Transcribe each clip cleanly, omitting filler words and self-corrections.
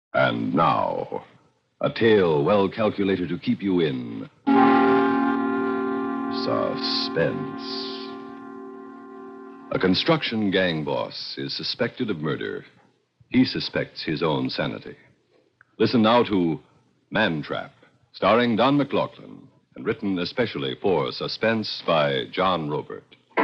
And now, a tale well calculated to keep you in suspense. A construction gang boss is suspected of murder. He suspects his own sanity. Listen now to Man Trap, starring Don McLaughlin, and written especially for Suspense by John Robert.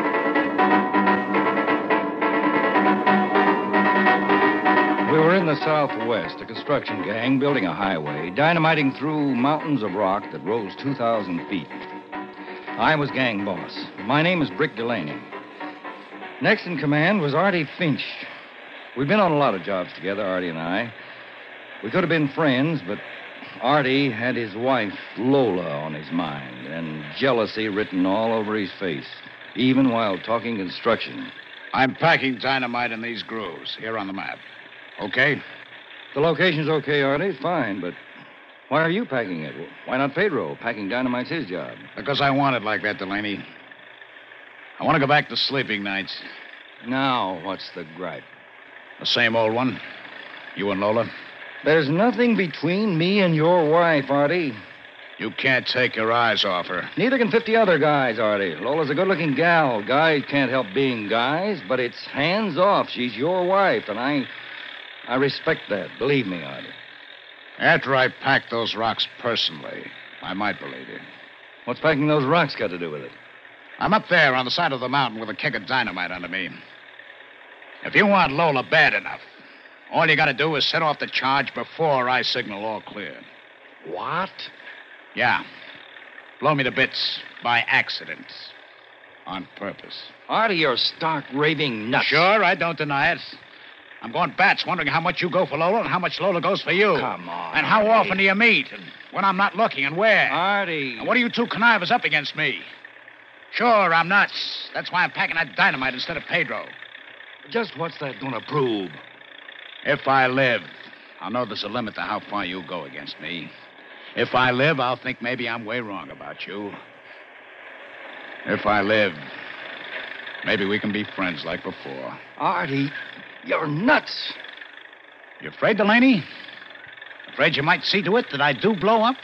We were in the Southwest, a construction gang building a highway, dynamiting through mountains of rock that rose 2,000 feet. I was gang boss. My name is Brick Delaney. Next in command was Artie Finch. We've been on a lot of jobs together, Artie and I. We could have been friends, but Artie had his wife, Lola, on his mind, and jealousy written all over his face, even while talking construction. I'm packing dynamite in these grooves, here on the map. Okay? The location's okay, Artie. Fine, but why are you packing it? Why not Pedro? Packing dynamite's his job. Because I want it like that, Delaney. I want to go back to sleeping nights. Now, what's the gripe? The same old one. You and Lola. There's nothing between me and your wife, Artie. You can't take your eyes off her. Neither can 50 other guys, Artie. Lola's a good-looking gal. Guys can't help being guys, but it's hands off. She's your wife, and I respect that. Believe me, Artie. After I pack those rocks personally, I might believe you. What's packing those rocks got to do with it? I'm up there on the side of the mountain with a keg of dynamite under me. If you want Lola bad enough, all you got to do is set off the charge before I signal all clear. What? Yeah. Blow me to bits by accident. On purpose. Artie, you're stark raving nuts. Sure, I don't deny it. I'm going bats wondering how much you go for Lola and how much Lola goes for you. Come on, And how Artie. often do you meet? And when I'm not looking and where? Artie. And what are you two connivers up against me? Sure, I'm nuts. That's why I'm packing that dynamite instead of Pedro. Just what's that going to prove? If I live, I'll know there's a limit to how far you go against me. If I live, I'll think maybe I'm way wrong about you. If I live, maybe we can be friends like before. Artie, you're nuts. You afraid, Delaney? Afraid you might see to it that I do blow up?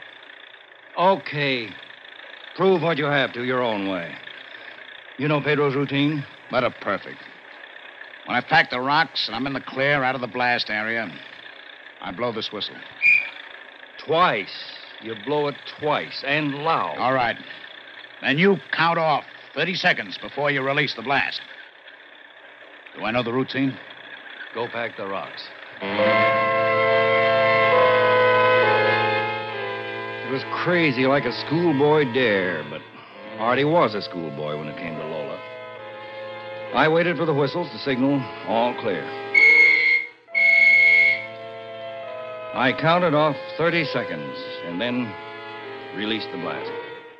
Okay. Prove what you have to your own way. You know Pedro's routine? Let her perfect. When I pack the rocks and I'm in the clear out of the blast area, I blow this whistle. Twice. You blow it twice, and loud. All right. Then you count off 30 seconds before you release the blast. Do I know the routine? Go pack the rocks. It was crazy, like a schoolboy dare, but Artie was a schoolboy when it came to Lola. I waited for the whistles to signal all clear. I counted off 30 seconds and then released the blast.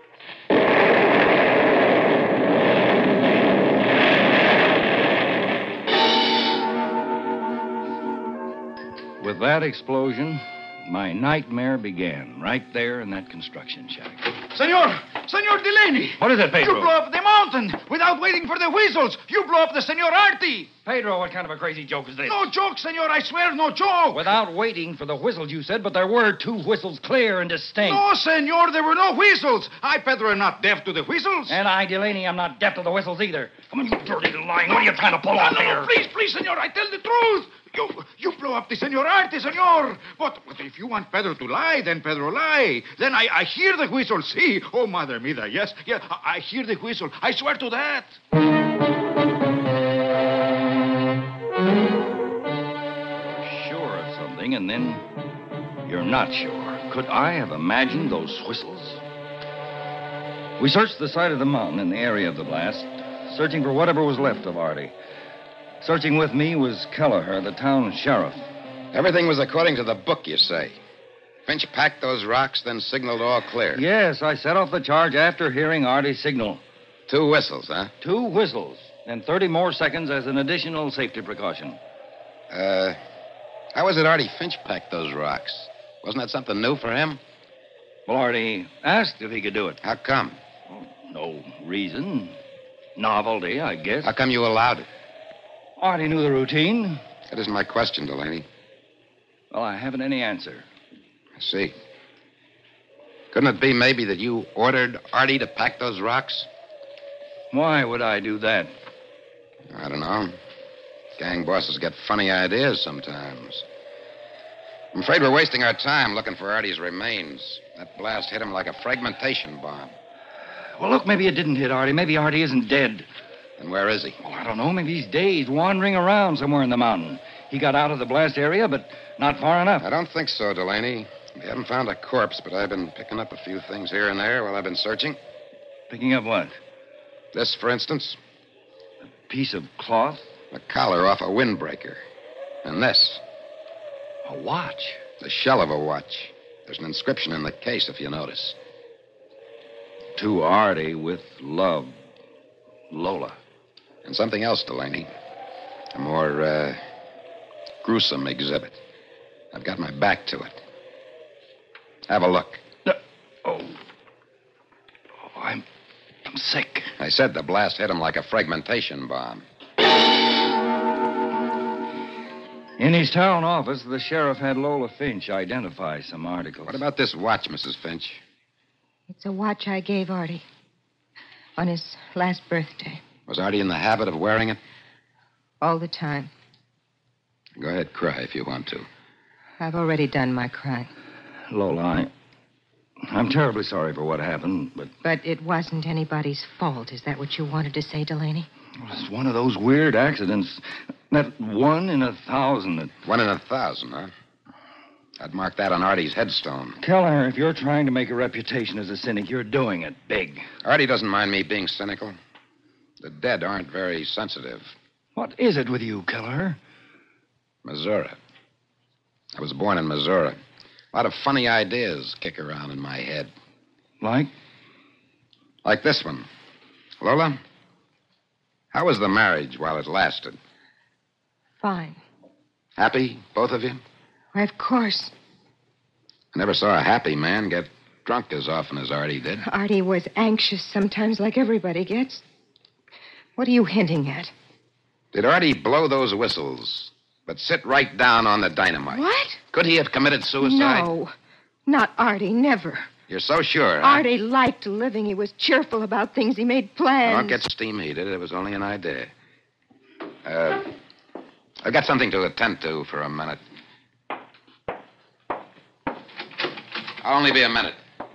With that explosion, my nightmare began right there in that construction shack. Senor Delaney. What is it, Pedro? You blow up the mountain without waiting for the whistles. You blow up the Senor Artie. Pedro, what kind of a crazy joke is this? No joke, senor. I swear, no joke. Without waiting for the whistles, you said, but there were 2 whistles clear and distinct. No, senor, there were no whistles. I, Pedro, am not deaf to the whistles. And I, Delaney, I'm not deaf to the whistles either. Come on, you dirty little lying. What are you trying to pull off here? No, please, senor, I tell the truth. You blow up the Senor Artie, senor. But if you want Pedro to lie, then Pedro lie. Then I hear the whistle, see? Oh, Mother Mida, yes, I hear the whistle. I swear to that. Sure of something, and then you're not sure. Could I have imagined those whistles? We searched the side of the mountain in the area of the blast, searching for whatever was left of Artie. Searching with me was Kelleher, the town sheriff. Everything was according to the book, you say. Finch packed those rocks, then signaled all clear. Yes, I set off the charge after hearing Artie's signal. 2 whistles, huh? 2 whistles, and 30 more seconds as an additional safety precaution. How was it Artie Finch packed those rocks? Wasn't that something new for him? Well, Artie asked if he could do it. How come? No reason. Novelty, I guess. How come you allowed it? Artie knew the routine. That isn't my question, Delaney. Well, I haven't any answer. I see. Couldn't it be maybe that you ordered Artie to pack those rocks? Why would I do that? I don't know. Gang bosses get funny ideas sometimes. I'm afraid we're wasting our time looking for Artie's remains. That blast hit him like a fragmentation bomb. Well, look, maybe it didn't hit Artie. Maybe Artie isn't dead. And where is he? Well, I don't know. Maybe he's dazed, wandering around somewhere in the mountain. He got out of the blast area, but not far enough. I don't think so, Delaney. We haven't found a corpse, but I've been picking up a few things here and there while I've been searching. Picking up what? This, for instance, Piece of cloth? a collar off a windbreaker. And this, A watch. the shell of a watch. There's an inscription in the case, if you notice. To Artie with love, Lola. And something else, Delaney. A more, gruesome exhibit. I've got my back to it. Have a look. Oh, I'm sick. I said the blast hit him like a fragmentation bomb. In his town office, the sheriff had Lola Finch identify some articles. What about this watch, Mrs. Finch? It's a watch I gave Artie on his last birthday. Was Artie in the habit of wearing it? All the time. Go ahead, cry if you want to. I've already done my crying. Lola, I'm terribly sorry for what happened, but But it wasn't anybody's fault. Is that what you wanted to say, Delaney? it's one of those weird accidents. That 1 in 1,000 that... 1 in 1,000, huh? I'd mark that on Artie's headstone. Keller, if you're trying to make a reputation as a cynic, you're doing it big. Artie doesn't mind me being cynical. The dead aren't very sensitive. What is it with you, Keller? Missouri. I was born in Missouri. A lot of funny ideas kick around in my head. Like? Like this one. Lola, how was the marriage while it lasted? Fine. Happy, both of you? Why, of course. I never saw a happy man get drunk as often as Artie did. Artie was anxious sometimes, like everybody gets. What are you hinting at? Did Artie blow those whistles, but sit right down on the dynamite? What? Could he have committed suicide? No. Not Artie, never. You're so sure, huh? Artie liked living. He was cheerful about things. He made plans. Don't get steam heated. It was only an idea. I've got something to attend to for a minute. I'll only be a minute.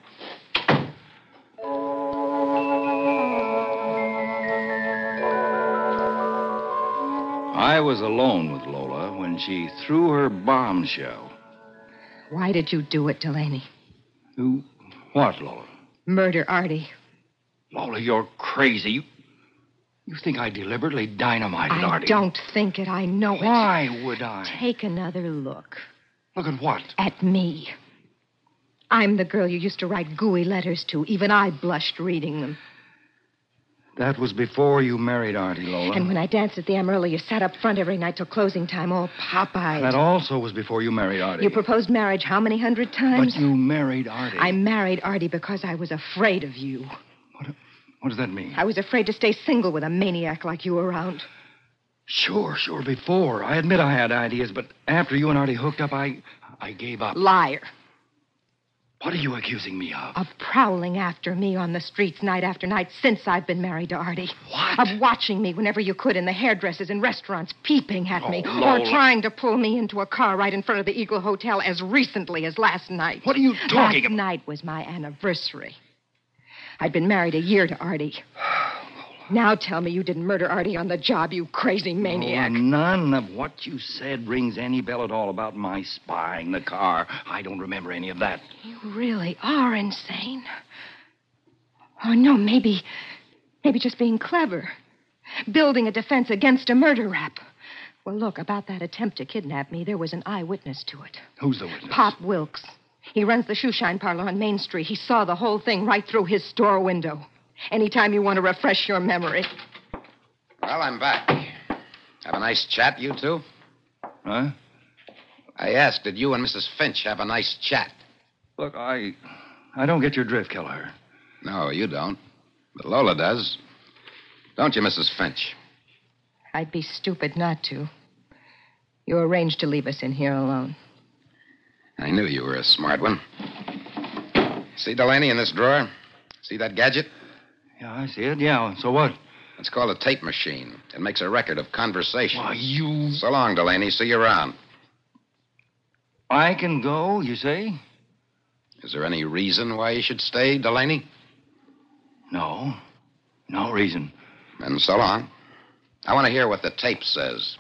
I was alone with Lola when she threw her bombshell. Why did you do it, Delaney? Who? What, Lola? Murder Artie. Lola, you're crazy. You think I deliberately dynamited I Artie? don't think it. I know it. Why would I? Take another look. Look at what? At me. I'm the girl you used to write gooey letters to. Even I blushed reading them. That was before you married Artie, Lola. And when I danced at the Amarillo, you sat up front every night till closing time, all pop-eyed. That also was before you married Artie. You proposed marriage how many hundred times? But you married Artie. I married Artie because I was afraid of you. What does that mean? I was afraid to stay single with a maniac like you around. Sure, before. I admit I had ideas, but after you and Artie hooked up, I gave up. Liar. What are you accusing me of? Of prowling after me on the streets night after night since I've been married to Artie. What? Of watching me whenever you could in the hairdressers and restaurants, peeping at me. Lola. Or trying to pull me into a car right in front of the Eagle Hotel as recently as last night. What are you talking Last night was my anniversary. I'd been married a year to Artie. Now tell me you didn't murder Artie on the job, you crazy maniac. Lola, none of what you said rings any bell at all about my spying the car. I don't remember any of that. You really are insane. Oh, no, maybe just being clever. Building a defense against a murder rap. Well, look, about that attempt to kidnap me, there was an eyewitness to it. Who's the witness? Pop Wilkes. He runs the shoeshine parlor on Main Street. He saw the whole thing right through his store window. Anytime you want to refresh your memory. Well, I'm back. Have a nice chat, you two? Huh? I asked, did you and Mrs. Finch have a nice chat? Look, I don't get your drift, Keller. No, you don't. But Lola does. Don't you, Mrs. Finch? I'd be stupid not to. You arranged to leave us in here alone. I knew you were a smart one. See, Delaney, in this drawer? See that gadget? Yeah, I see it. Yeah, so what? It's called a tape machine. It makes a record of conversation. Why, you... So long, Delaney. See you around. I can go, you say? Is there any reason why you should stay, Delaney? No. No reason. Then so long. I want to hear what the tape says.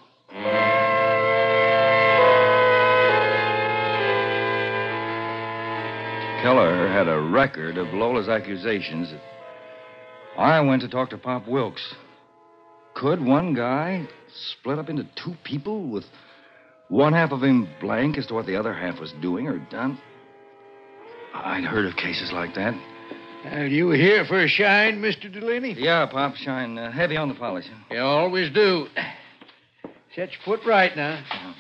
Keller had a record of Lola's accusations. I went to talk to Pop Wilkes. Could one guy split up into two people with one half of him blank as to what the other half was doing or done? I'd heard of cases like that. You here for a shine, Mr. Delaney? Yeah, Pop, shine heavy on the polish. You always do. Set your foot right now.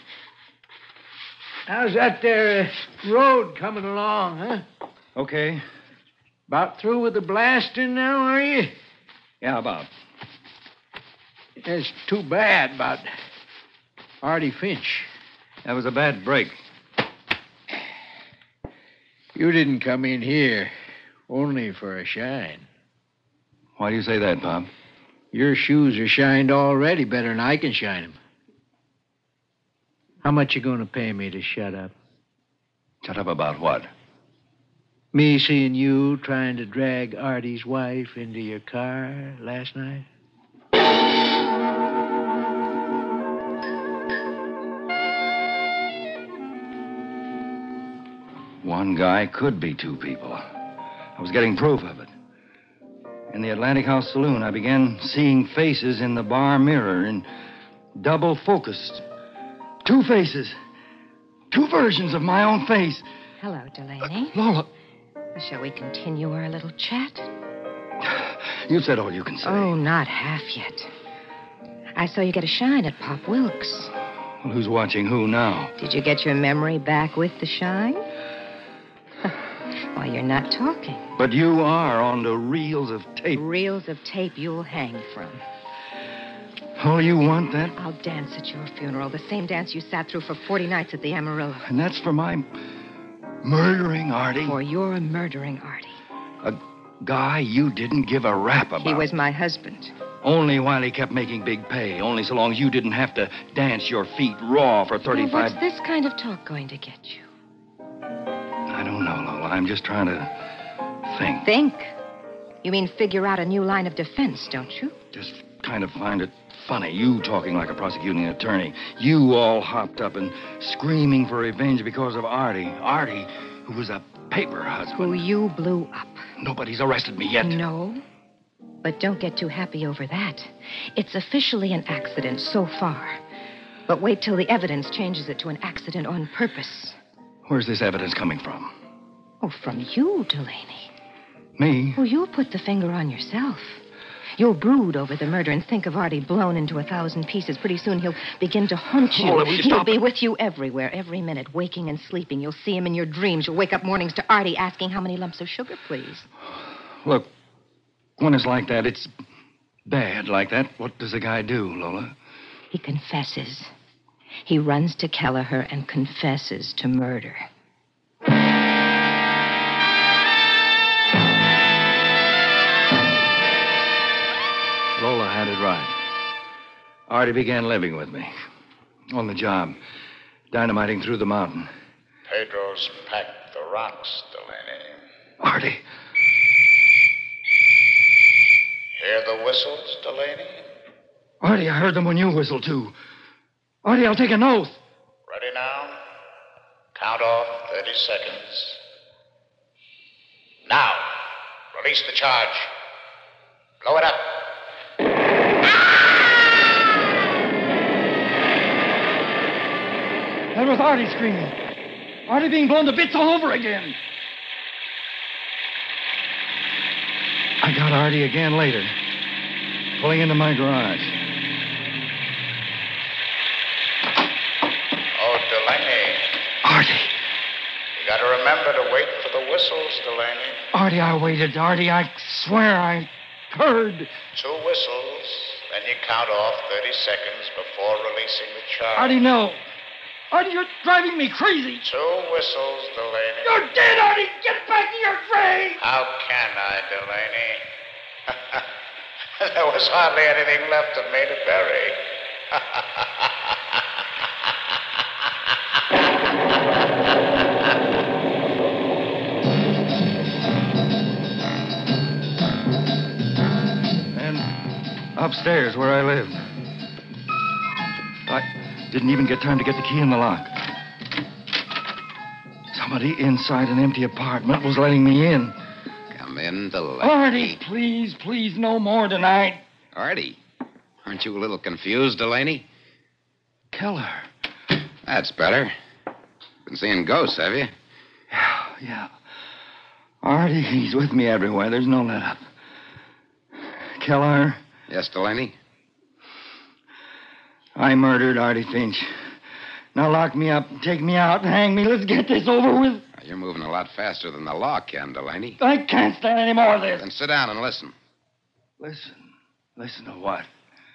How's that there road coming along, huh? Okay. About through with the blasting now, are you? Yeah, about. It's too bad about Artie Finch. That was a bad break. You didn't come in here only for a shine. Why do you say that, Pop? Your shoes are shined already better than I can shine them. How much you going to pay me to shut up? Shut up about what? Me seeing you trying to drag Artie's wife into your car last night? One guy could be two people. I was getting proof of it. In the Atlantic House Saloon, I began seeing faces in the bar mirror in double focused. Two faces. Two versions of my own face. Hello, Delaney. Lola. Shall we continue our little chat? You said all you can say. Oh, not half yet. I saw you get a shine at Pop Wilkes. Well, who's watching who now? Did you get your memory back with the shine? Why, you're not talking. But you are on the reels of tape. Reels of tape you'll hang from. Oh, you want that? I'll dance at your funeral, the same dance you sat through for 40 nights at the Amarillo. And that's for my murdering Artie? For your murdering Artie. A guy you didn't give a rap about. He was my husband. Only while he kept making big pay. Only so long as you didn't have to dance your feet raw for 35... Well, what's this kind of talk going to get you? I don't know, Lola. I'm just trying to think. Think? You mean figure out a new line of defense, don't you? Just kind of find it funny. You talking like a prosecuting attorney. You all hopped up and screaming for revenge because of Artie. Artie, who was a paper husband. Who you blew up. Nobody's arrested me yet. No. But don't get too happy over that. It's officially an accident so far. But wait till the evidence changes it to an accident on purpose. Where's this evidence coming from? Oh, from you, Delaney. Me? Oh, you'll put the finger on yourself. You'll brood over the murder and think of Artie blown into 1,000 pieces. Pretty soon he'll begin to haunt you. Lola, will you stop He'll be with you everywhere, every minute, waking and sleeping. You'll see him in your dreams. You'll wake up mornings to Artie asking how many lumps of sugar, please. Look, when it's like that, it's bad like that. What does a guy do, Lola? He confesses. He runs to Kelleher and confesses to murder. Lola had it right. Artie began living with me. On the job. Dynamiting through the mountain. Pedro's packed the rocks, Delaney. Artie. Hear the whistles, Delaney? Artie, I heard them when you whistled, too. Artie, I'll take an oath. Ready now? Count off 30 seconds. Now, release the charge. Blow it up. That was Artie screaming. Artie being blown to bits all over again. I got Artie again later, pulling into my garage. Oh, Delaney. Artie. You gotta remember to wait for the whistles, Delaney. Artie, I waited. Artie, I swear I heard. 2 whistles, then you count off 30 seconds before releasing the charge. Artie, no. Artie, you're driving me crazy. 2 whistles, Delaney. You're dead, Artie. Get back in your grave. How can I, Delaney? There was hardly anything left of me to bury. And upstairs where I lived. I didn't even get time to get the key in the lock. Somebody inside an empty apartment was letting me in. Come in, Delaney. Artie, please, no more tonight. Artie, aren't you a little confused, Delaney? Keller. That's better. Been seeing ghosts, have you? Yeah. Artie, he's with me everywhere. There's no let up. Keller, Yes, Delaney? I murdered Artie Finch. Now lock me up, take me out, and hang me. Let's get this over with. You're moving a lot faster than the law can, Delaney. I can't stand any more of this. Then sit down and listen. Listen to what?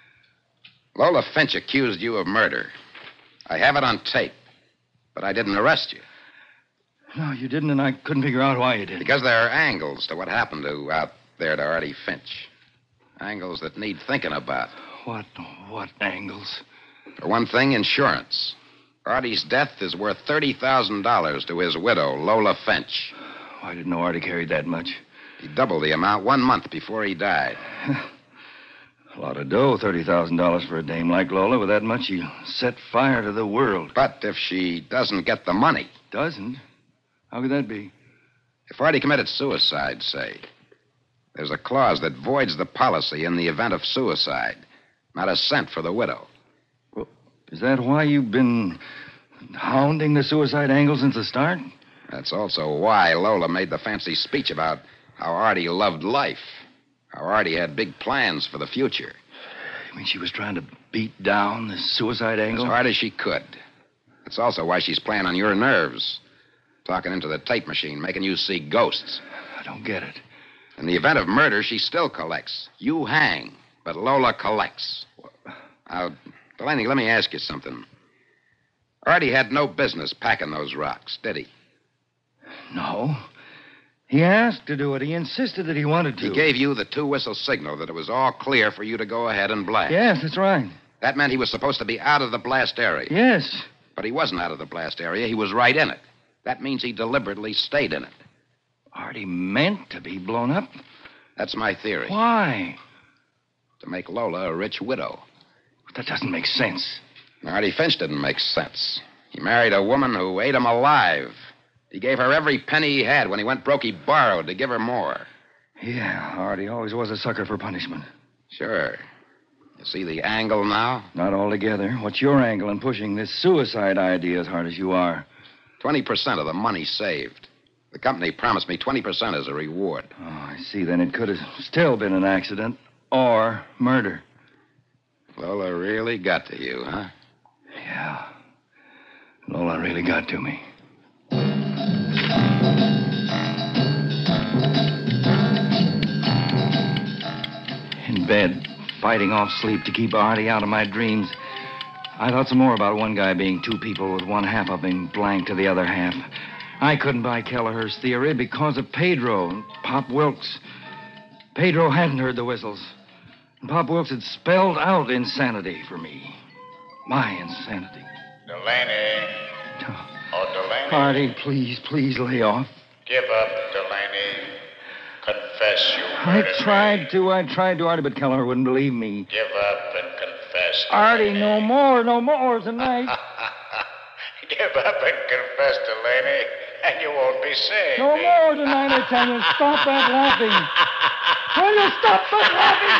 Lola Finch accused you of murder. I have it on tape, but I didn't arrest you. No, you didn't, and I couldn't figure out why you did. Because there are angles to what happened out there to Artie Finch. Angles that need thinking about. What angles? For one thing, insurance. Artie's death is worth $30,000 to his widow, Lola Finch. Oh, I didn't know Artie carried that much. He doubled the amount 1 month before he died. A lot of dough, $30,000 for a dame like Lola. With that much, you set fire to the world. But if she doesn't get the money... Doesn't? How could that be? If Artie committed suicide, say, there's a clause that voids the policy in the event of suicide. Not a cent for the widow. Well, is that why you've been hounding the suicide angle since the start? That's also why Lola made the fancy speech about how Artie loved life. How Artie had big plans for the future. You mean she was trying to beat down the suicide angle? As hard as she could. That's also why she's playing on your nerves. Talking into the tape machine, making you see ghosts. I don't get it. In the event of murder, she still collects. You hang, but Lola collects. Now, Delaney, let me ask you something. Artie had no business packing those rocks, did he? No. He asked to do it. He insisted that he wanted to. He gave you the 2-whistle signal that it was all clear for you to go ahead and blast. Yes, that's right. That meant he was supposed to be out of the blast area. Yes. But he wasn't out of the blast area. He was right in it. That means he deliberately stayed in it. Artie meant to be blown up? That's my theory. Why? To make Lola a rich widow. That doesn't make sense. Artie Finch didn't make sense. He married a woman who ate him alive. He gave her every penny he had. When he went broke, he borrowed to give her more. Yeah, Artie always was a sucker for punishment. Sure. You see the angle now? Not altogether. What's your angle in pushing this suicide idea as hard as you are? 20% of the money saved. The company promised me 20% as a reward. Oh, I see. Then it could have still been an accident or murder. Lola really got to you, huh? Yeah. Lola really got to me. In bed, fighting off sleep to keep Artie out of my dreams, I thought some more about one guy being 2 people with one half of him blank to the other half. I couldn't buy Kelleher's theory because of Pedro and Pop Wilkes. Pedro hadn't heard the whistles. And Pop Wilkes had spelled out insanity for me. My insanity. Delaney. Oh, Delaney. Artie, please lay off. Give up, Delaney. Confess you murdered me. I tried to, Artie, but Kelleher wouldn't believe me. Give up and confess, Artie, Delaney. no more tonight. Give up and confess, Delaney, and you won't be saved. No more tonight, I tell you. Stop that laughing. Will you stop that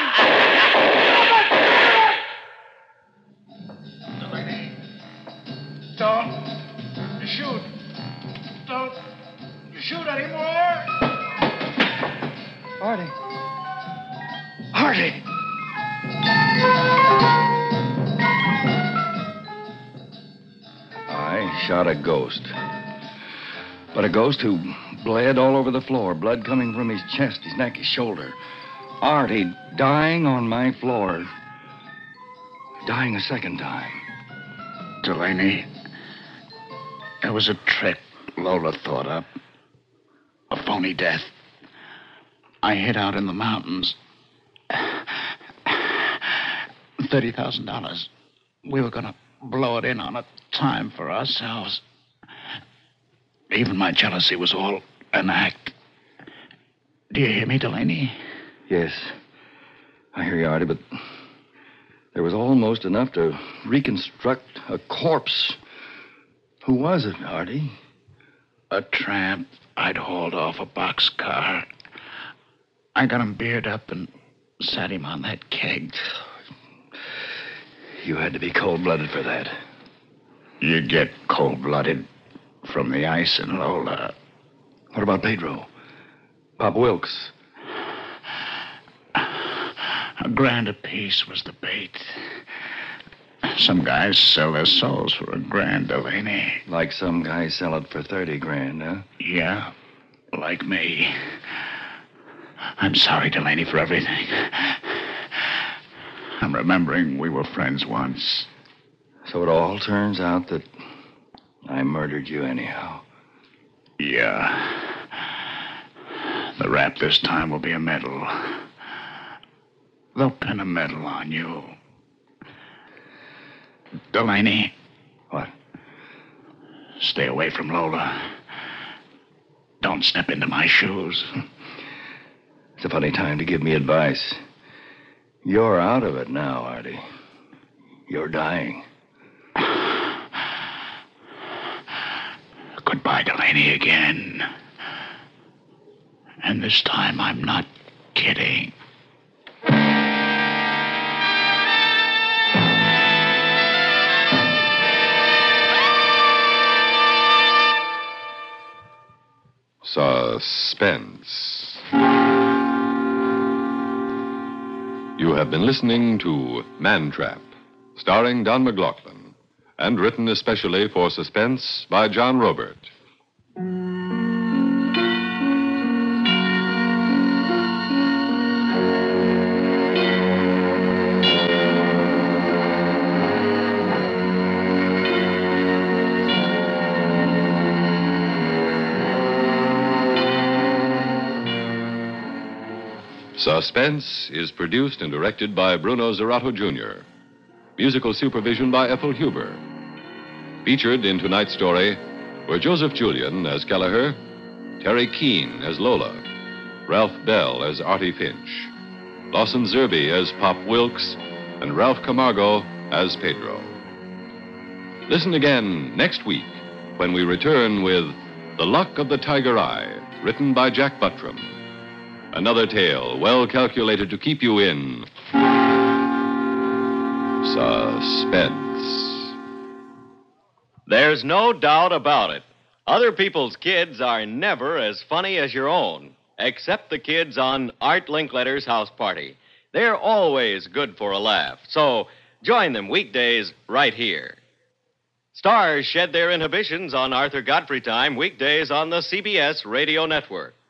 laughing? Delaney, don't shoot. Don't shoot anymore. Artie. I shot a ghost. But a ghost who bled all over the floor, blood coming from his chest, his neck, his shoulder. Artie dying on my floor. Dying a second time. Delaney, It was a trick Lola thought up. A phony death. I hid out in the mountains. $30,000. We were going to blow it in on a time for ourselves. Even my jealousy was all an act. Do you hear me, Delaney? Yes. I hear you, Artie, but there was almost enough to reconstruct a corpse. Who was it, Artie? A tramp I'd hauled off a boxcar. I got him beard up and sat him on that keg. You had to be cold-blooded for that. You get cold-blooded from the ice in Lola. What about Pedro? Pop Wilkes? $1,000 apiece was the bait. Some guys sell their souls for $1,000, Delaney. Like some guys sell it for $30,000, huh? Yeah, like me. I'm sorry, Delaney, for everything. I'm remembering we were friends once. So it all turns out that I murdered you anyhow. Yeah. The rap this time will be a medal. They'll pin a medal on you. Delaney. What? Stay away from Lola. Don't step into my shoes. It's a funny time to give me advice. You're out of it now, Artie. You're dying. Goodbye, Delaney, again. And this time I'm not kidding. Suspense. You have been listening to Man Trap, starring Don McLaughlin, and written especially for Suspense by John Robert. Suspense is produced and directed by Bruno Zerato, Jr. Musical supervision by Ethel Huber. Featured in tonight's story were Joseph Julian as Kelleher, Terry Keane as Lola, Ralph Bell as Artie Finch, Lawson Zerby as Pop Wilkes, and Ralph Camargo as Pedro. Listen again next week when we return with The Luck of the Tiger Eye, written by Jack Buttram. Another tale well calculated to keep you in suspense. There's no doubt about it. Other people's kids are never as funny as your own, except the kids on Art Linkletter's house party. They're always good for a laugh, so join them weekdays right here. Stars shed their inhibitions on Arthur Godfrey Time weekdays on the CBS Radio Network.